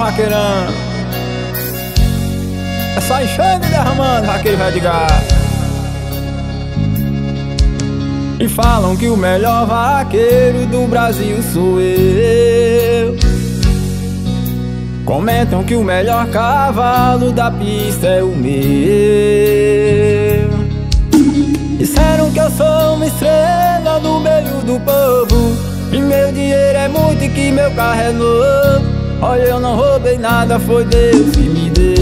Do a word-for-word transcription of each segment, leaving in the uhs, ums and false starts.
vaqueirão. É só enchendo e derramando, vaqueiro vai de gado. E falam que o melhor vaqueiro do Brasil sou eu. Comentam que o melhor cavalo da pista é o meu. Disseram que eu sou uma estrela no meio do povo, e meu dinheiro é muito e que meu carro é novo. Olha, eu não roubei nada, foi Deus que me deu.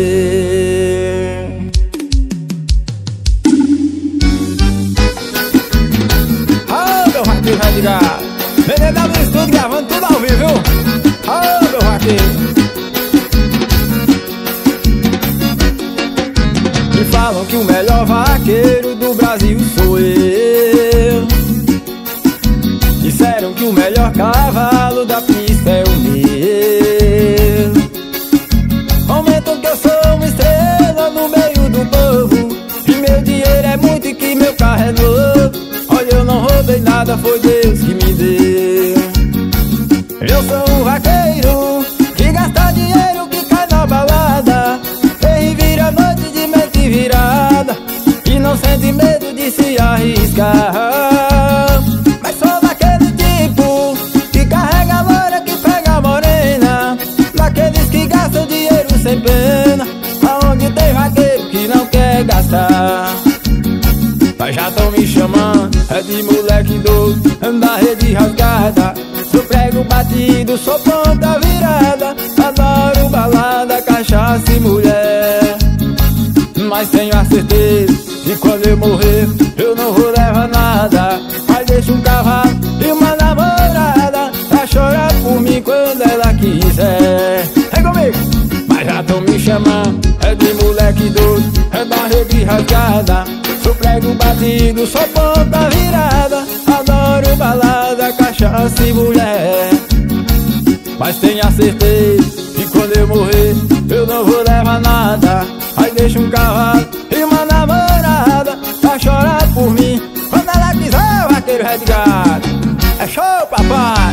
Ah, meu vaqueiro vai de gado, V D W Studio gravando tudo ao vivo, viu? Ah, meu vaqueiro. E falam que o melhor vaqueiro do Brasil sou eu. Disseram que o melhor cavalo da pista é o meu. Comentam que eu sou uma estrela no meio do povo, e meu dinheiro é muito e que meu carro é novo. Olha, eu não roubei nada, foi Deus que me deu. Eu sou um vaqueiro que gasta dinheiro, que cai na balada, e vira noite de mente virada, e não sente medo de se arriscar. Mas sou daquele tipo que carrega a loira, que pega a morena, daqueles que gastam dinheiro sem pena, aonde tem vaqueiro que não quer gastar. Mas já tão me chamando, é de moleque doido, da rede rasgada. Sou prego batido, sou ponta virada, adoro balada, cachaça e mulher. Mas tenho a certeza que quando eu morrer eu não vou levar nada, mas deixo um cavalo e uma namorada pra chorar por mim quando ela quiser. Vem comigo! Mas já tão me chamando, é de moleque doido, é da rede rasgada. Sou prego batido, sou ponta virada, adoro balada, cachaça e mulher. Mas tenho a certeza que quando eu morrer eu não vou levar nada, mas deixo um cavalo e uma namorada pra chorar por mim quando ela quiser, vaqueiro vai de gado. É show, papai!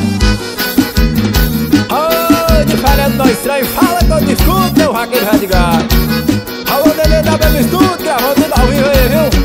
Oh, diferente do estranho, fala que eu te escuto, meu vaqueiro vai de gado. Alô, D D W Studio, gravando tudo ao vivo aí, viu?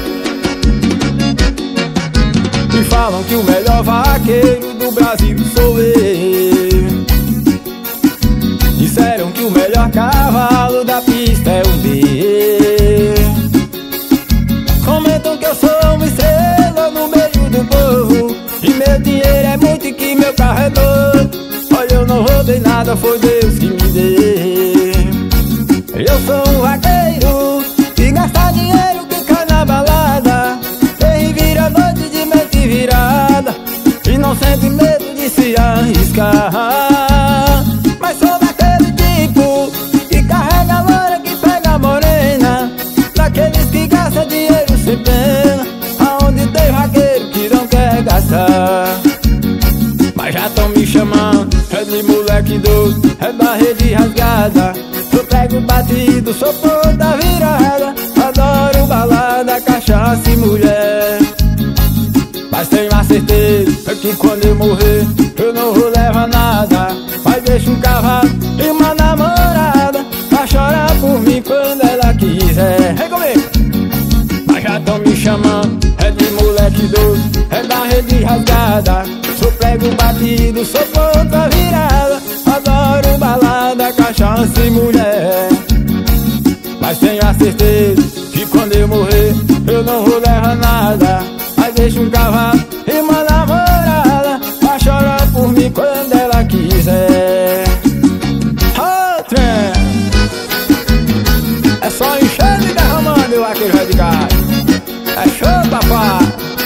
E falam que o melhor vaqueiro do Brasil sou eu. Disseram que o melhor cavalo da pista é o meu. Comentam que eu sou uma estrela no meio do povo, e meu dinheiro é muito e que meu carro é novo. Olha, eu não roubei nada, foi Deus que me deu. Eu sou um vaqueiro que gasta dinheiro, que cai na balada, e vira noite de mente virada, e não sente medo de se arriscar. Mas sou daquele tipo que carrega a loira, que pega a morena, daqueles que gastam dinheiro sem pena, aonde tem vaqueiro que não quer gastar. Mas já tão me chamando, é de moleque doido, é da rede rasgada. Sou prego batido, sou ponta virada, adoro balada, cachaça e mulher. Mas tenho a certeza que quando eu morrer eu não vou levar nada, mas deixo um cavalo e uma namorada pra chorar por mim quando ela quiser. Vem comigo! Mas já tão me chamando, é de moleque doido, é da rede rasgada. Sou prego batido, sou ponta virada, adoro balada, cachaça e mulher. Mas tenho a certeza que quando eu morrer eu não vou levar nada, mas deixo um cavalo e uma namorada pra chorar por mim quando ela quiser. Oh, trem! É só enchendo e derramando, meu vaqueiro vai de gado. É show, papai!